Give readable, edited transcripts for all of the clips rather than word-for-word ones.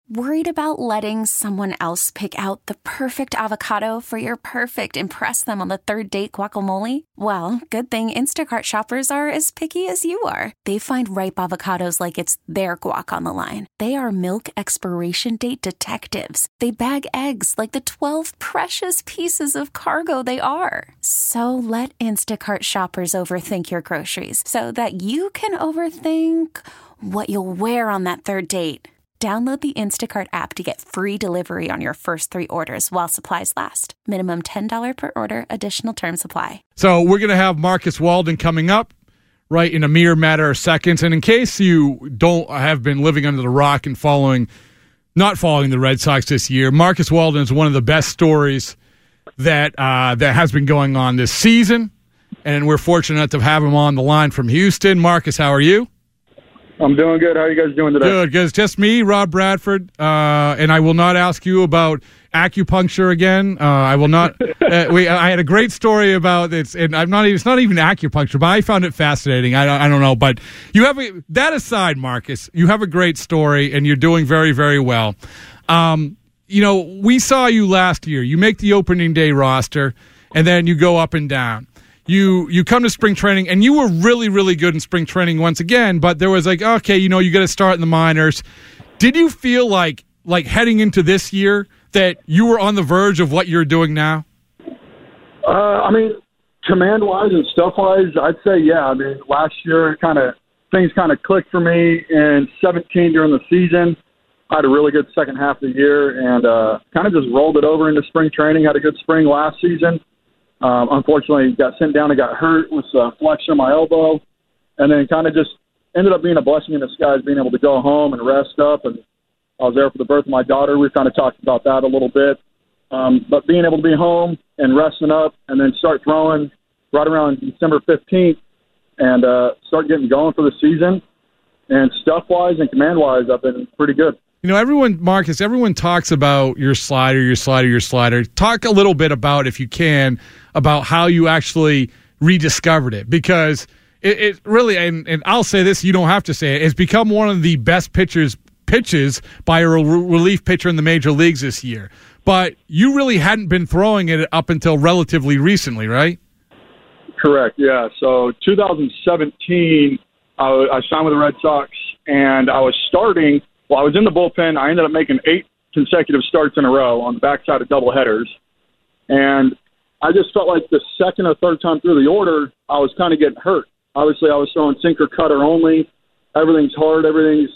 Worried about letting someone else pick out the perfect avocado for your perfect impress them on the third date guacamole? Well, good thing Instacart shoppers are as picky as you are. They find ripe avocados like it's their guac on the line. They are milk expiration date detectives. They bag eggs like the 12 precious pieces of cargo they are. So let Instacart shoppers overthink your groceries so that you can overthink what you'll wear on that third date. Download the Instacart app to get free delivery on your first 3 orders while supplies last. Minimum $10 per order. Additional terms apply. So we're going to have Marcus Walden coming up right in a mere matter of seconds. And in case you don't have been living under the rock and not following the Red Sox this year, Marcus Walden is one of the best stories that has been going on this season. And we're fortunate to have him on the line from Houston. Marcus, how are you? I'm doing good. How are you guys doing today? Good. It's just me, Rob Bradford, and I will not ask you about acupuncture again. I will not. I had a great story about this, and it's not even acupuncture, but I found it fascinating. I don't know, but that aside, Marcus, you have a great story, and you're doing very, very well. We saw you last year. You make the opening day roster, and then you go up and down. You come to spring training, and you were really, really good in spring training once again, but there was you got to start in the minors. Did you feel like heading into this year that you were on the verge of what you're doing now? Command-wise and stuff-wise, I'd say, yeah. Last year, things clicked for me in 17 during the season. I had a really good second half of the year and just rolled it over into spring training. Had a good spring last season. Unfortunately, got sent down and got hurt with a flexure in my elbow, and then just ended up being a blessing in disguise, being able to go home and rest up. And I was there for the birth of my daughter. We've talked about that a little bit. But being able to be home and resting up and then start throwing right around December 15th and start getting going for the season. And stuff-wise and command-wise, I've been pretty good. Marcus, everyone talks about your slider. Talk a little bit about, if you can, about how you actually rediscovered it, because it really, and I'll say this, you don't have to say it, it's become one of the best pitches by a relief pitcher in the major leagues this year. But you really hadn't been throwing it up until relatively recently, right? Correct, yeah. So 2017, I signed with the Red Sox, and I was starting. Well, I was in the bullpen. I ended up making 8 consecutive starts in a row on the backside of doubleheaders. And I just felt like the second or third time through the order, I was getting hurt. Obviously, I was throwing sinker cutter only. Everything's hard. Everything's,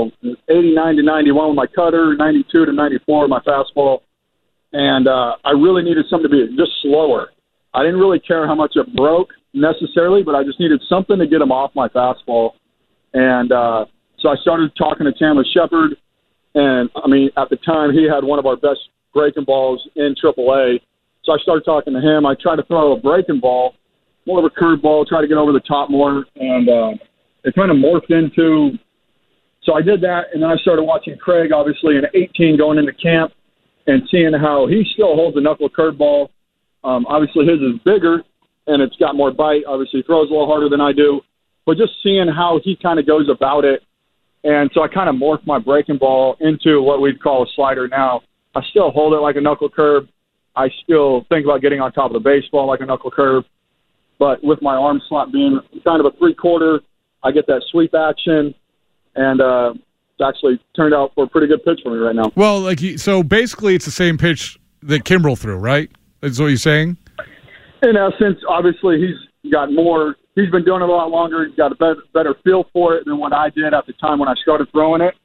89 to 91 with my cutter, 92 to 94 with my fastball. And I really needed something to be just slower. I didn't really care how much it broke necessarily, but I just needed something to get them off my fastball. And so I started talking to Chandler Shepard, and, at the time, he had one of our best breaking balls in AAA. So I started talking to him. I tried to throw a breaking ball, more of a curveball, try to get over the top more, and it morphed into – so I did that, and then I started watching Craig, obviously, in 18 going into camp and seeing how he still holds a knuckle curveball. Obviously, his is bigger, and it's got more bite. Obviously, he throws a little harder than I do. But just seeing how he goes about it. And so I morphed my breaking ball into what we'd call a slider now. I still hold it like a knuckle curve. I still think about getting on top of the baseball like a knuckle curve. But with my arm slot being a three-quarter, I get that sweep action. And it's actually turned out for a pretty good pitch for me right now. Well, so basically it's the same pitch that Kimbrel threw, right? Is what you're saying? In essence, obviously he's got more. He's been doing it a lot longer. He's got a better feel for it than what I did at the time when I started throwing it.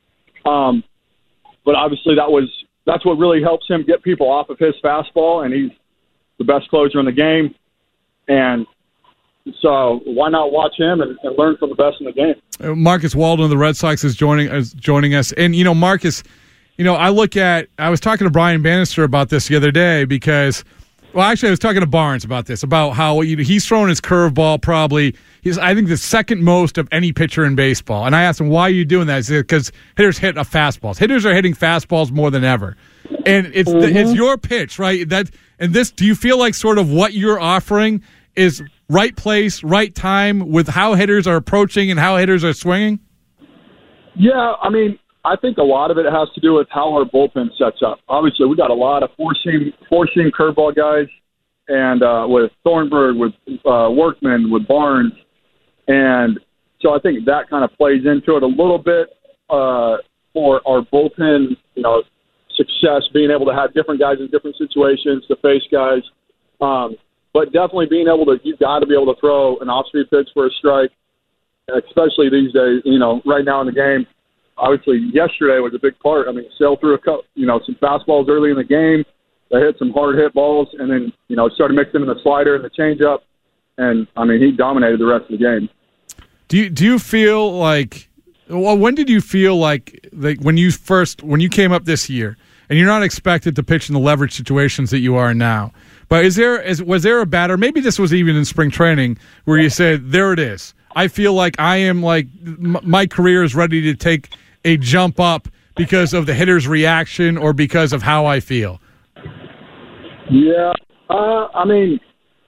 But obviously that's what really helps him get people off of his fastball, and he's the best closer in the game. And so why not watch him and learn from the best in the game? Marcus Walden of the Red Sox is joining us. And, Marcus, I was talking to Brian Bannister about this the other day because – well, actually, I was talking to Barnes about this, about how he's thrown his curveball probably, I think, the second most of any pitcher in baseball. And I asked him, why are you doing that? He said, because hitters hit fastballs. Hitters are hitting fastballs more than ever. And it's your pitch, right? Do you feel like sort of what you're offering is right place, right time with how hitters are approaching and how hitters are swinging? Yeah, I think a lot of it has to do with how our bullpen sets up. Obviously, we got a lot of four-seam curveball guys, and with Thornburg, with Workman, with Barnes, and so I think that kind of plays into it a little bit for our bullpen, success, being able to have different guys in different situations to face guys. But definitely being able to, you've got to be able to throw an off-speed pitch for a strike, especially these days, right now in the game. Obviously, yesterday was a big part. I mean, Sale threw some fastballs early in the game. They hit some hard hit balls, and then, started mixing in the slider and the changeup. And, I mean, he dominated the rest of the game. Do you feel like, when did you feel like when you came up this year, and you're not expected to pitch in the leverage situations that you are now, but was there a batter, maybe this was even in spring training, where you said, there it is. I feel like I am my career is ready to take a jump up because of the hitter's reaction or because of how I feel? Yeah, I mean,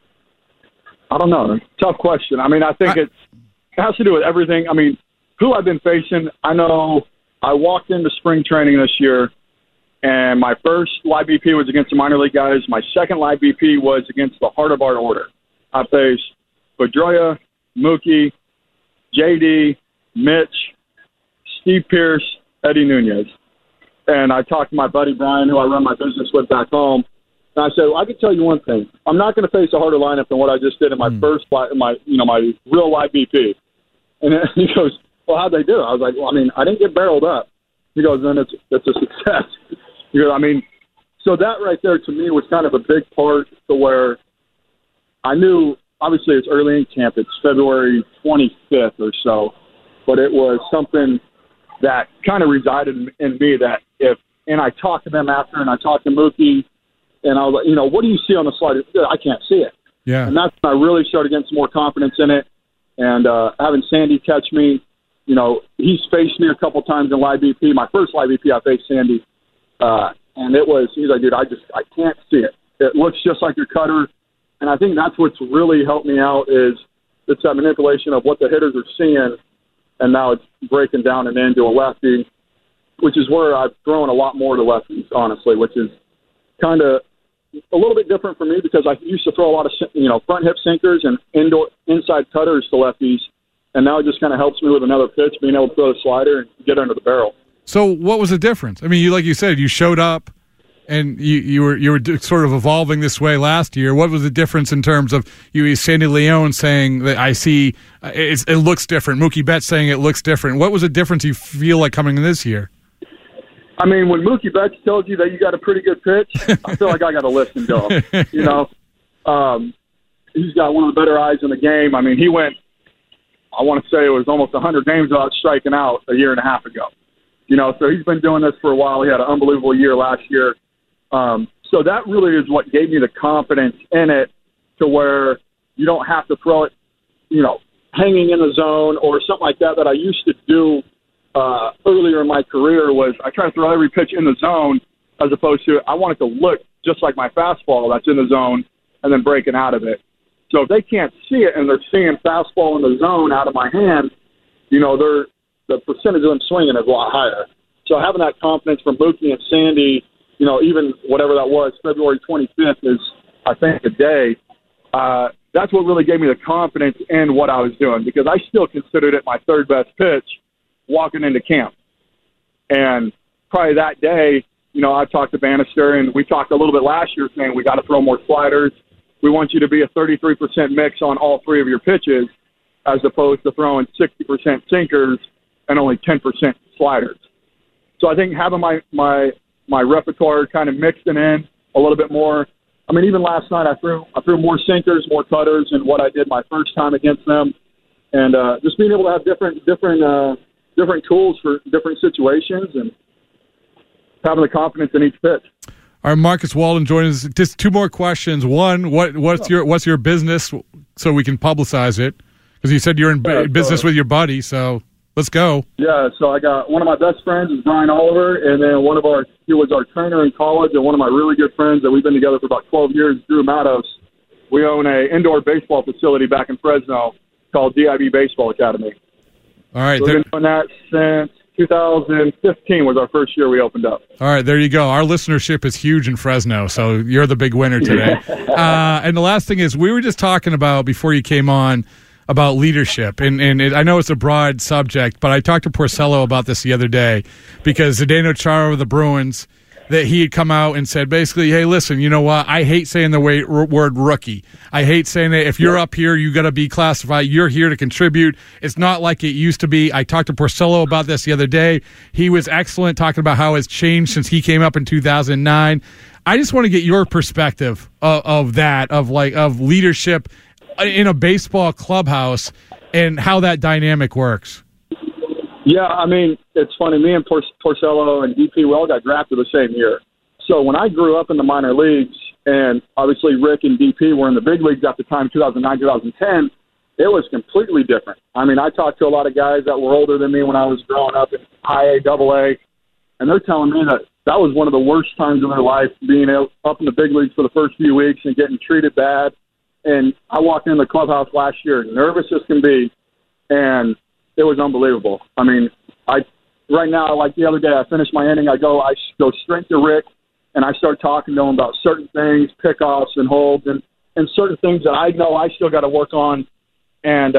I don't know. Tough question. I mean, I think it has to do with everything. I mean, who I've been facing, I know I walked into spring training this year, and my first live BP was against the minor league guys. My second live BP was against the heart of our order. I faced Pedroia, Mookie, JD, Mitch, Steve Pierce, Eddie Nunez. And I talked to my buddy Brian, who I run my business with back home, and I said, well, I can tell you one thing. I'm not going to face a harder lineup than what I just did in my first, my real live BP. And he goes, well, how'd they do? I was like, well, I mean, I didn't get barreled up. He goes, then it's a success. He goes, I mean, so that right there to me was kind of a big part to where I knew, obviously it's early in camp. It's February 25th or so, but it was something that kind of resided in me that and I talked to them after, and I talked to Mookie, and I was like, what do you see on the slider? I can't see it. Yeah. And that's when I really started getting some more confidence in it. And having Sandy catch me, he's faced me a couple times in live BP. My first live BP, I faced Sandy. And he's like, dude, I can't see it. It looks just like your cutter. And I think that's what's really helped me out is it's that manipulation of what the hitters are seeing, and now it's breaking down and into a lefty, which is where I've thrown a lot more to lefties, honestly, which is kind of a little bit different for me because I used to throw a lot of, front hip sinkers and inside cutters to lefties, and now it just kind of helps me with another pitch, being able to throw the slider and get under the barrel. So what was the difference? I mean, like you said, you showed up, and you were sort of evolving this way last year. What was the difference in terms of Sandy Leon saying that I see it looks different, Mookie Betts saying it looks different? What was the difference you feel like coming in this year? I mean, when Mookie Betts tells you that you got a pretty good pitch, I feel like I got to listen to him. He's got one of the better eyes in the game. I mean, he went, I want to say it was almost 100 games without striking out a year and a half ago. So he's been doing this for a while. He had an unbelievable year last year. So that really is what gave me the confidence in it to where you don't have to throw it, hanging in the zone or something like that I used to do earlier in my career was I try to throw every pitch in the zone as opposed to I want it to look just like my fastball that's in the zone and then breaking out of it. So if they can't see it and they're seeing fastball in the zone out of my hand, the percentage of them swinging is a lot higher. So having that confidence from Mookie and Sandy, even whatever that was, February 25th is, I think, the day. That's what really gave me the confidence in what I was doing because I still considered it my third best pitch walking into camp. And probably that day, I talked to Bannister, and we talked a little bit last year saying we got to throw more sliders. We want you to be a 33% mix on all three of your pitches as opposed to throwing 60% sinkers and only 10% sliders. So I think having my repertoire kind of mixed in a little bit more. I mean, even last night I threw more sinkers, more cutters than what I did my first time against them, and just being able to have different tools for different situations and having the confidence in each pitch. All right, Marcus Walden joining us. Just two more questions. One, what's your business so we can publicize it? Because you said you're in business with your buddy, so let's go. Yeah, so I got one of my best friends is Brian Oliver, and then he was our trainer in college, and one of my really good friends that we've been together for about 12 years, Drew Matos. We own an indoor baseball facility back in Fresno called DIB Baseball Academy. All right. So we've been doing that since 2015 was our first year we opened up. All right, there you go. Our listenership is huge in Fresno, so you're the big winner today. And the last thing is, we were just talking about, before you came on, about leadership. And I know it's a broad subject, but I talked to Porcello about this the other day, because Zdeno Chara of the Bruins, that he had come out and said, basically, hey, listen, you know what? I hate saying the word rookie. I hate saying that if you're up here, you got to be classified. You're here to contribute. It's not like it used to be. I talked to Porcello about this the other day. He was excellent, talking about how it's changed since he came up in 2009. I just want to get your perspective of that, of leadership in a baseball clubhouse and how that dynamic works. Yeah, I mean, it's funny. Me and Porcello and DP, we all got drafted the same year. So when I grew up in the minor leagues, and obviously Rick and DP were in the big leagues at the time, 2009, 2010, it was completely different. I mean, I talked to a lot of guys that were older than me when I was growing up in high A, double A, and they're telling me that was one of the worst times of their life, being up in the big leagues for the first few weeks and getting treated bad. And I walked in the clubhouse last year, nervous as can be, and it was unbelievable. I mean, right now, like the other day, I finished my inning. I go straight to Rick, and I start talking to him about certain things, pickoffs and holds, and certain things that I know I still got to work on. And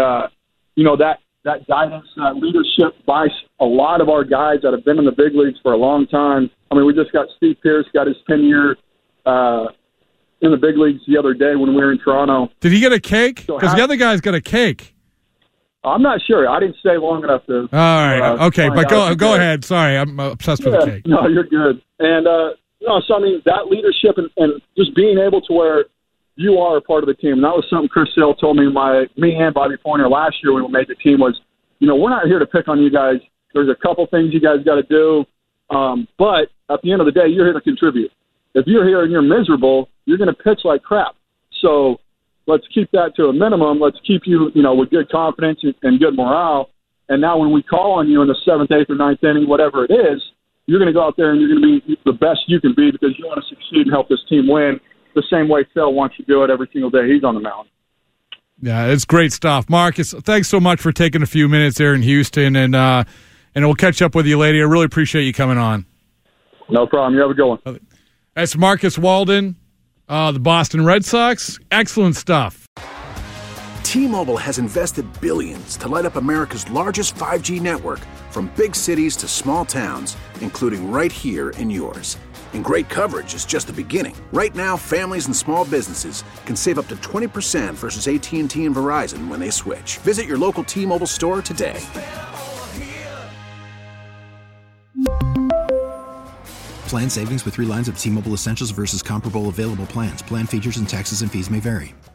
that guidance, that leadership by a lot of our guys that have been in the big leagues for a long time. I mean, we just got Steve Pearce got his 10-year in the big leagues the other day when we were in Toronto. Did he get a cake? Because the other guy's got a cake. I'm not sure. I didn't stay long enough to. All right. Okay, but go ahead. Sorry, I'm obsessed with the cake. No, you're good. And so I mean, that leadership and just being able to where you are a part of the team. And that was something Chris Sale told me and Bobby Pointer last year when we made the team was, we're not here to pick on you guys. There's a couple things you guys got to do, but at the end of the day, you're here to contribute. If you're here and you're miserable, you're going to pitch like crap. So let's keep that to a minimum. Let's keep you, with good confidence and good morale. And now when we call on you in the 7th, 8th, or 9th inning, whatever it is, you're going to go out there and you're going to be the best you can be because you want to succeed and help this team win the same way Phil wants you to do it every single day he's on the mound. Yeah, it's great stuff. Marcus, thanks so much for taking a few minutes there in Houston, and we'll catch up with you later. I really appreciate you coming on. No problem. You have a good one. That's Marcus Walden, the Boston Red Sox. Excellent stuff. T-Mobile has invested billions to light up America's largest 5G network, from big cities to small towns, including right here in yours. And great coverage is just the beginning. Right now, families and small businesses can save up to 20% versus AT&T and Verizon when they switch. Visit your local T-Mobile store today. Plan savings with 3 lines of T-Mobile Essentials versus comparable available plans. Plan features and taxes and fees may vary.